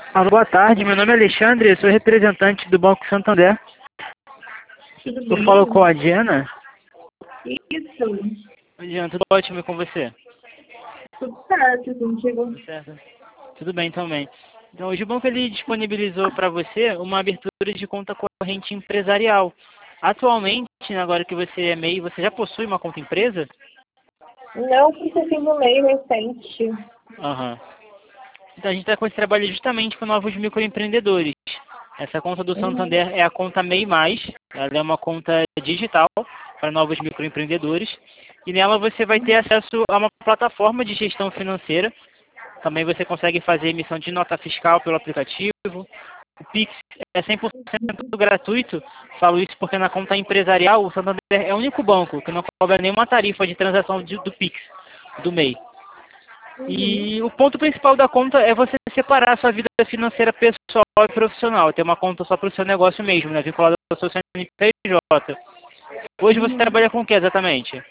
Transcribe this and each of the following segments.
Alô, boa tarde, meu nome é Alexandre, eu sou representante do Banco Santander. Tudo Eu falo com bem? a Diana. Isso. Diana, tudo ótimo e com você? Tudo certo contigo. Tudo certo? Tudo bem também. Então, hoje o banco ele disponibilizou para você uma abertura de conta corrente empresarial. Atualmente, agora que você é MEI, você já possui uma conta empresa? Não porque tive um meio recente. Aham. Então, a gente está com esse trabalho justamente com novos microempreendedores. Essa conta do Uhum. Santander é a conta MEI+, ela é uma conta digital para novos microempreendedores. E nela você vai ter acesso a uma plataforma de gestão financeira. Também você consegue fazer emissão de nota fiscal pelo aplicativo. O Pix é 100% gratuito. Falo isso porque na conta empresarial o Santander é o único banco que não cobra nenhuma tarifa de transação do Pix, do MEI. Uhum. E o ponto principal da conta é você separar a sua vida financeira pessoal e profissional. Ter uma conta só para o seu negócio mesmo, né? Vinculada ao seu CNPJ. Hoje você Uhum. trabalha com o que exatamente?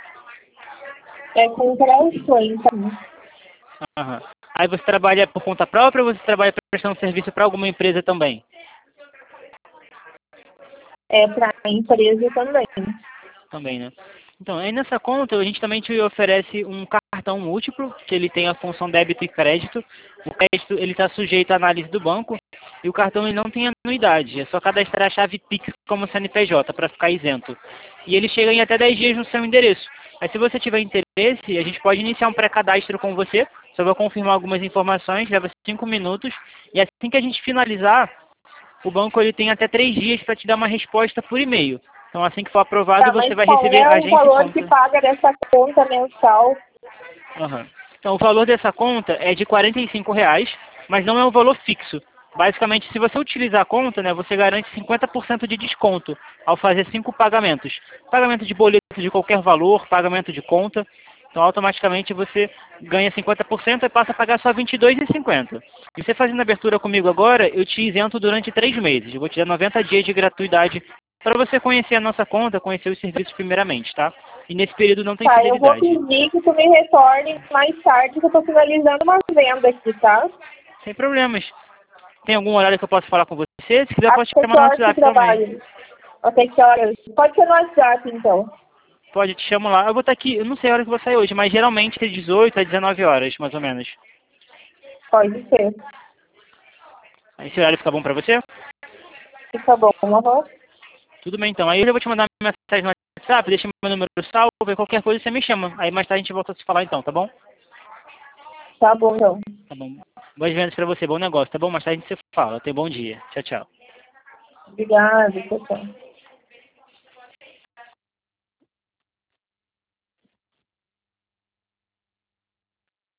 É com crédito, então. Aham. Aí você trabalha por conta própria ou você trabalha prestando serviço para alguma empresa também? É para a empresa também. Também, né? Então, aí nessa conta a gente também te oferece um cartão múltiplo, que ele tem a função débito e crédito. O crédito ele está sujeito à análise do banco e o cartão ele não tem anuidade, é só cadastrar a chave Pix como CNPJ para ficar isento. E ele chega em até 10 dias no seu endereço. Aí se você tiver interesse, a gente pode iniciar um pré-cadastro com você, só vou confirmar algumas informações, leva 5 minutos, e assim que a gente finalizar, o banco ele tem até 3 dias para te dar uma resposta por e-mail. Então, assim que for aprovado, Tá, você mas vai qual receber é o agente e valor que conta. paga dessa conta mensal? Aham. Então, o valor dessa conta é de R$ 45, mas não é um valor fixo. Basicamente, se você utilizar a conta, né, você garante 50% de desconto ao fazer 5 pagamentos. Pagamento de boleto de qualquer valor, pagamento de conta. Então, automaticamente você ganha 50% e passa a pagar só R$ 22,50. E você fazendo a abertura comigo agora, eu te isento durante 3 meses. Eu vou te dar 90 dias de gratuidade para você conhecer a nossa conta, conhecer os serviços primeiramente, tá? E nesse período não tem Tá, eu vou fidelidade. pedir que tu me retorne mais tarde, que eu tô finalizando uma venda aqui, tá? Sem problemas. Tem algum horário que eu posso falar com você? Se quiser, eu posso te Até chamar que no horas tu WhatsApp também. trabalha? Até que horas? Pode ser no WhatsApp, então. Pode, te chamo lá. Eu vou estar aqui, eu não sei a hora que eu vou sair hoje, mas geralmente é 18 a 19 horas, mais ou menos. Pode ser. Esse horário fica bom pra você? Fica bom. Uhum. Tudo bem, então. Aí eu vou te mandar uma mensagem no WhatsApp, deixa meu número salvo, e qualquer coisa você me chama. Aí mais tarde a gente volta a se falar então, tá bom? Tá bom, então. Tá bom. Boas vendas pra você, bom negócio, tá bom? Mais tarde a gente se fala. Tenha bom dia. Tchau, tchau. Obrigada, tchau, tchau.